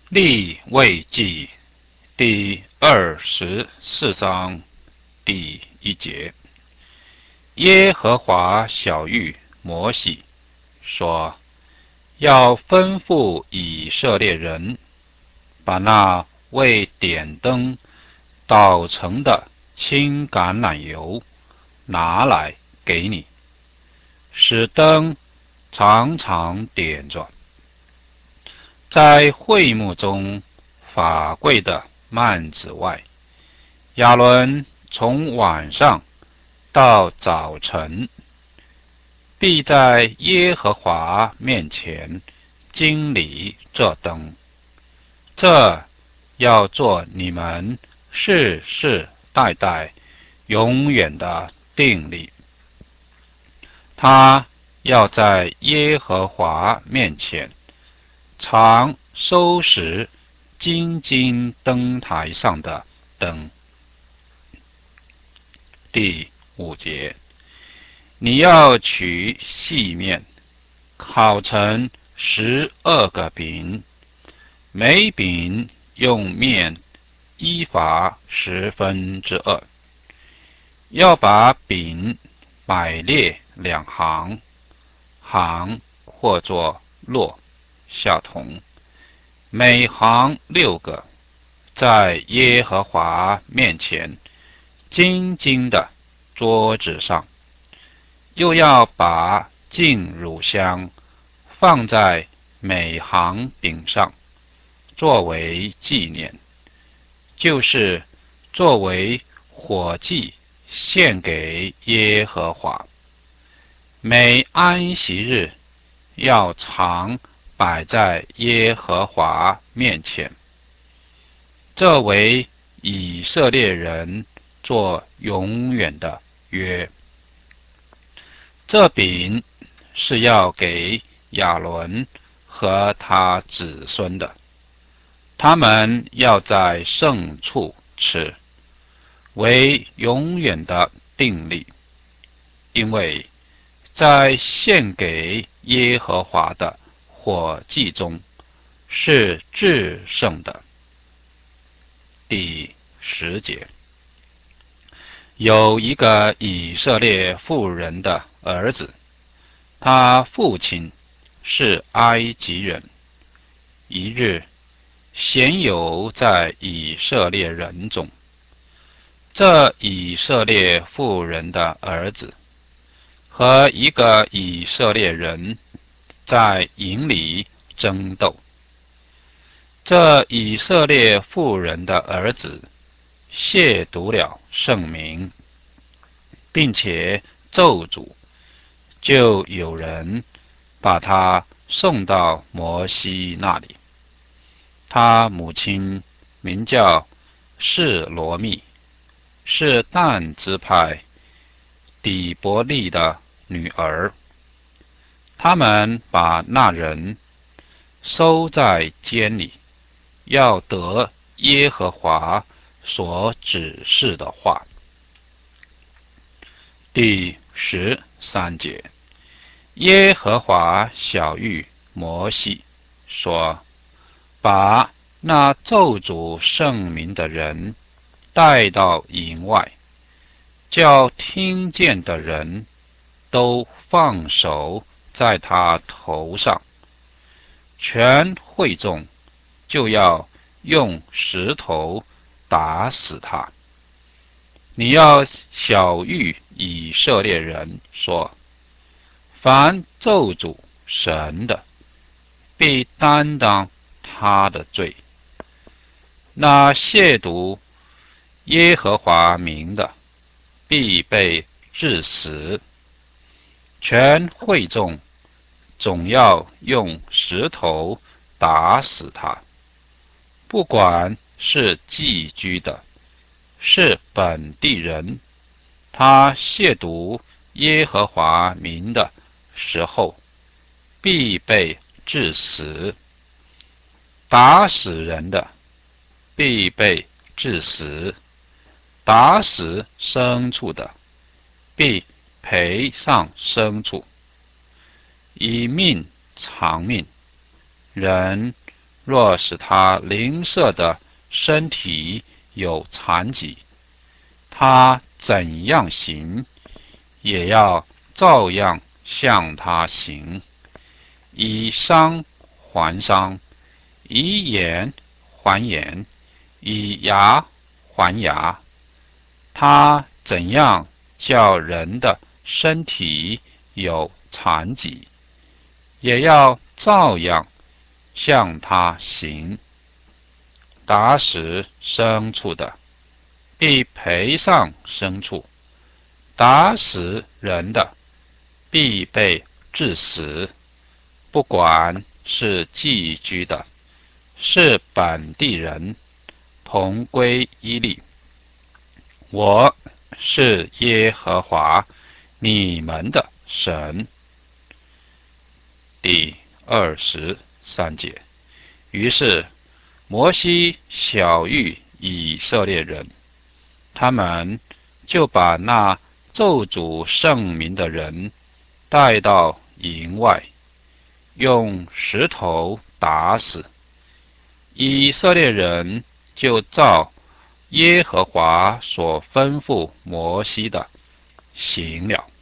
利未记第24章第1节，耶和华晓谕摩西说：要吩咐以色列人，把那为点灯捣成的青橄榄油拿来给你，使灯常常点着。在会幕中法柜的幔子外，亚伦从晚上到早晨，必在耶和华面前经理这灯。这要做你们世世代代永远的定例。他要在耶和华面前常收拾金金灯台上的灯。第5节，你要取细面，烤成12个饼，每饼用面1/10，要把饼摆列2行，行或作摞下同，每行6个，在耶和华面前金金的桌子上。又要把净乳香放在每行饼上，作为纪念，就是作为火祭献给耶和华。每安息日要常摆在耶和华面前，这为以色列人做永远的约。这饼是要给亚伦和他子孙的，他们要在圣处吃，为永远的定例，因为在献给耶和华的火祭中是至圣的。第10节，有一个以色列妇人的儿子，他父亲是埃及人。一日，鲜有在以色列人中，这以色列妇人的儿子和一个以色列人在营里争斗。这以色列妇人的儿子亵渎了圣名，并且咒诅，就有人把他送到摩西那里。他母亲名叫示罗密，是但支派底伯利的女儿。他们把那人收在监里，要得耶和华所指示的话。第13节，耶和华晓谕摩西说：把那咒诅圣名的人带到营外，叫听见的人都放手在他头上，全会众就要用石头打死他。你要晓谕以色列人说：凡咒诅神的，必担当他的罪；那亵渎耶和华名的，必被治死。全会众总要用石头打死他，不管是寄居的，是本地人，他亵渎耶和华名的时候，必被治死。打死人的，必被治死；打死牲畜的，必赔上牲畜。以命偿命，人若使他邻舍的身体有残疾，他怎样行，也要照样向他行，以伤还伤，以眼还眼，以牙还牙。他怎样叫人的身体有残疾，也要照样向他行。打死牲畜的，必赔上牲畜；打死人的，必被治死。不管是寄居的，是本地人，同归一律。我是耶和华你们的神。第23节。于是摩西晓谕以色列人，他们就把那咒诅圣民的人带到营外，用石头打死。以色列人就照耶和华所吩咐摩西的行了。